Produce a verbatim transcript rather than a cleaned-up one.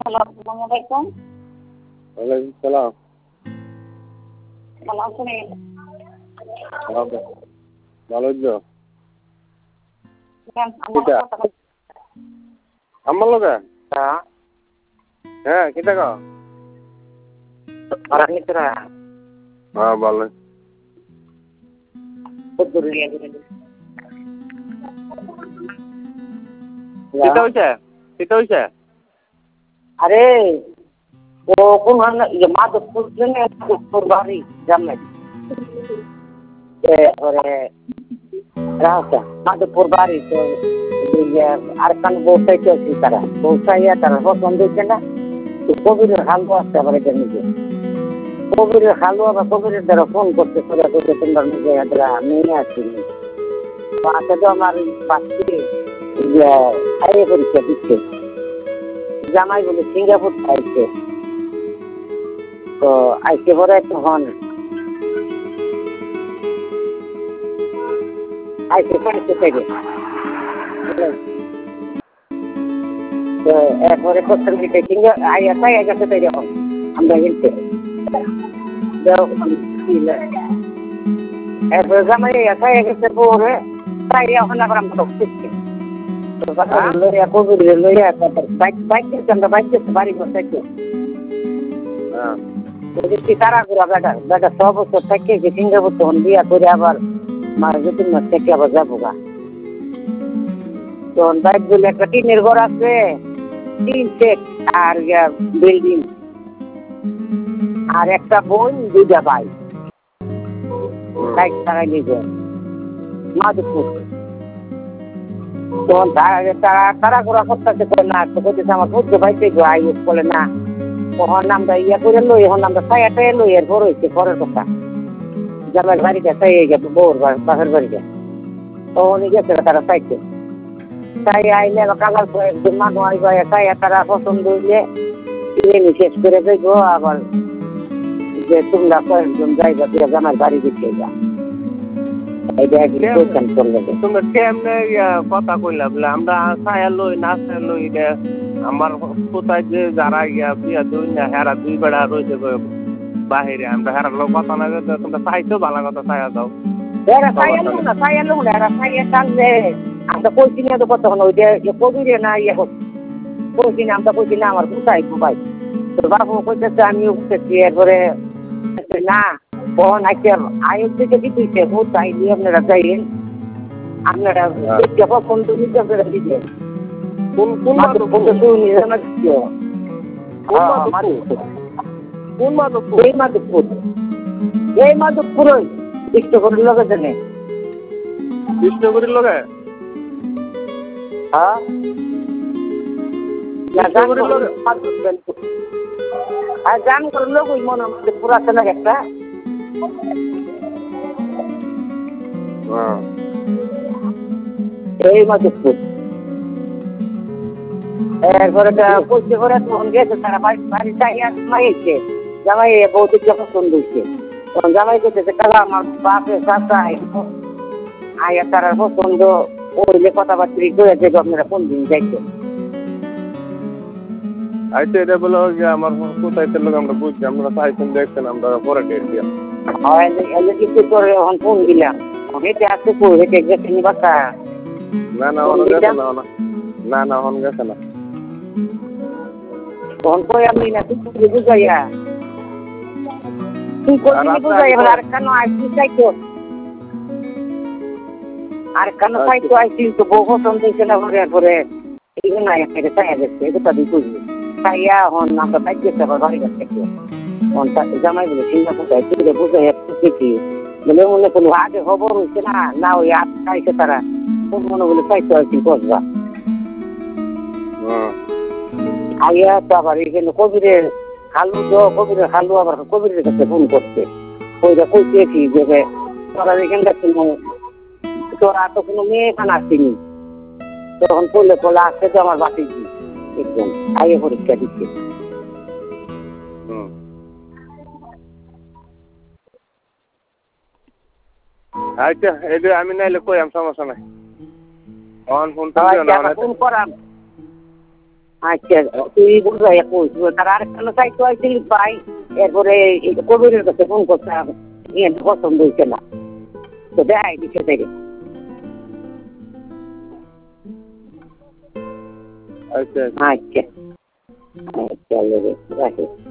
Hello, আসসালামু আলাইকুম। ওয়ালাইকুম সালাম। ভালো আছেন? ভালো তো। কেন আমার কিটা কথা বল- আমার লগে হ্যাঁ, হ্যাঁ কিটা কও আর আপনি তোরা হ্যাঁ ভালো খুব দূরে নিয়ে গেলেন। কিটা হইছে কিটা হইছে আরে ও কোন ইয়ে মাধবপুর জন্য মাধবপুর বাড়ি জানলেন এবারে রাস্তা মাধবপুর বাড়ি তো আর কান বসাইতে আছি তারা বসাইয়া তারা পছন্দ হচ্ছে না তো কবিরের হালু আসতে আবার এটা নিজে কবিরের হালু আবার কবিরের দ্বারা ফোন করতে করে করতে তোমরা নিজে এরা নিয়ে আসিনি তো আসে তো আমার পাশে আইএ পরীক্ষা দিচ্ছে জামাই বলে সিঙ্গাপুর আইছে তো আইসে পরে তখন আইসে পাইছে থেকে তো এরপরে কোথাও দিতে সিঙ্গা আইয়া তাই গেছে তাই যখন আমরা গেলতে এরপরে জামাই তাই গেছে পরে তাই এখন আবার আমরা ঢুকতেছি লইয়া কবির লইয়া বাইক বাইক আমরা বাইক বাড়ি বসাইছি হ্যাঁ তারা ঘুরা বেটা বেটা ছ বছর থেকে যে সিঙ্গাপুর তখন বিয়া করে আবার মার দু তিন মাস থেকে আবার যাবো গা তখন বাইক বলে একটা টিনের ঘর আছে তিন সেট আর বিল্ডিং আর একটা বোন দুইটা ভাই বাইক তারাই নিজে মাধবপুর তখন তারা তারা তারা ঘোরা করতেছে না তো করতেছে আমার বুঝতে পাইছে গো আই বলে না তখন আমরা ইয়া করে লই এখন আমরা ছায়াটা লই এর বড় হয়েছে পরের কথা জামাই বাড়িটা ছাই হয়ে গেছে বউর বাপের বাড়িটা তখন গেছে তারা চাইছে তাই আইলে কালার একজন মানুষ আইবা ছায়া তারা পছন্দ হইলে কিনে শেষ করে যাইব আবার যে তোমরা কয়েকজন যাইবা তুই জামাই বাড়ি দিতে যা এইটা একজন করলে তুমি কেমনে কথা কইলা বলে আমরা ছায়া লই না ছায়া লই এটা আমার কোথায় যে যারা গিয়া বিয়া দুই না হেরা দুই বেড়া রয়েছে বাহিরে আমরা হেরার লোক কথা না তোমরা চাইছো ভালো কথা ছায়া দাও এরা ছায়া লো না ছায়া লো না এরা ছায়া টানলে আমরা কইছি না তো কতক্ষণ ওই যে কবিরে না ইয়ে কইছি না আমরা কইছি না আমার কোথায় ভাই তোর বাবু কইতেছে আমিও বুঝতেছি এরপরে না কখন আইসে আয়োগ থেকে দিতেছে কোথায় দিয়ে আপনারা যাইন আপনারা পছন্দ নিতে আপনারা দিবেন কোন কোন মাধবপুর কোন মাধবপুর এই মাধবপুর এই মাধবপুর ওই বিষ্ণুপুরের লগে জানে বিষ্ণুপুরের লগে হ্যাঁ বিষ্ণুপুরের লগে আর জান করে লোক ওই মনে মাধবপুর আছে না একটা হ্যাঁ এই মাধবপুর এরপরে কইছে করে তখন গেছে তারা বাড়ি বাড়ি চাইয়া মাইছে জামাই বৌদির যখন পছন্দ হয়েছে তখন জামাই করতেছে কালা আমার বাপের চাচা আয়া তারা পছন্দ ওইলে কথাবার্তা করে যে আপনারা কোন দিন যাইছেন আইতে এটা বলো যে আমার কোথায় লোক আমরা বুঝছি আমরা চাইছেন দেখছেন আমরা পরে ডেট দিয়া এলে কিছু করে এখন ফোন দিলাম হেঁটে আসতে কো হেঁটে গেছে নি বাসা না না হন গেছে না না না হন গেছে না তখন কই আমি না তুই বুঝাইয়া তুই করবি বুঝাইয়া আর কেন আইসি চাইতো আর কেন চাইতো আইসি তো বউ পছন্দ হয়েছে না পরে পরে এইগুলো একটা চাইয়া যাচ্ছে এটা তাদের বুঝলি চাইয়া হন আমরা বাইক গেছে আবার বাড়ি কাছে জামাই বলে সিঙ্গাপুর তুই বুঝাইয়া দেখি বলে মনে করলো আগে খবর হয়েছে না না ওই আইসে তারা মনে বলে চাইতো আইসি বসবা আইয়া তো আবার এখানে কবিরের খালু তো কবিরের খালু আবার কবিরের কাছে ফোন করছে ওইটা কইতেছি যে তোরা এখানটা কোনো তোরা তো কোনো মেয়ে খান আসেনি তখন করলে বলে আসছে তো আমার বাকি একদম আইয়ে পরীক্ষা দিচ্ছে আচ্ছা এটা আমি নাইলে কই আমি সমস্যা নাই অন ফোন ফোন করাম আচ্ছা তুই বুঝাই কইস তার আরেকটা চাইতো আইছিল ভাই এরপরে কবিরের কাছে ফোন করতাম ইয়ে পছন্দ হয়েছে না তো দেখাই দিচ্ছে থেকে আচ্ছা আচ্ছা আচ্ছা রাখি